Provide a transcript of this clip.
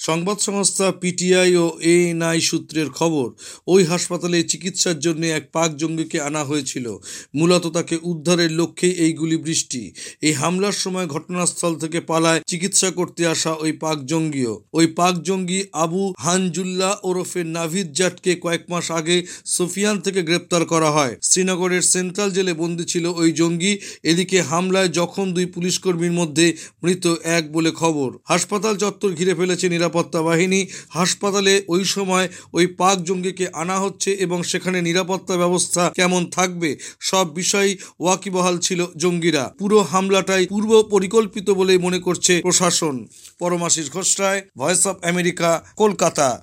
সংবাদ সংস্থা পিটিআই ও এএনআই সূত্রের খবর, ওই হাসপাতালে চিকিৎসার জন্য এক পাক জঙ্গিকে আনা হয়েছিল। মূলত তাকে উদ্ধারের লক্ষ্যেই এই গুলিবৃষ্টি। এই হামলার সময় ঘটনাস্থল থেকে পালায় চিকিৎসা করতে আসা ওই পাক জঙ্গিও। ওই পাক জঙ্গি আবু হানজুল্লাহ ওরফে নাভিদ জাটকে কয়েক মাস আগে সোফিয়ান থেকে গ্রেপ্তার করা হয়। শ্রীনগরের সেন্ট্রাল জেলে বন্দী ছিল ওই জঙ্গি। এদিকে হামলায় জখম 2 পুলিশকর্মীর মধ্যে মৃত 1 বলে খবর। হাসপাতাল চত্বর ঘিরে ফেলেছে নিরাপত্তা বাহিনী। হাসপাতালে ওই সময় ওই পাক জঙ্গিকে আনা হচ্ছে এবং সেখানে নিরাপত্তা ব্যবস্থা কেমন থাকবে সব বিষয় ওয়াকিবহাল ছিল জঙ্গিরা। পুরো হামলাটাই পূর্ব পরিকল্পিত বলে মনে করছে প্রশাসন। Paramashis Ghosh Ray, voice of America, Kolkata.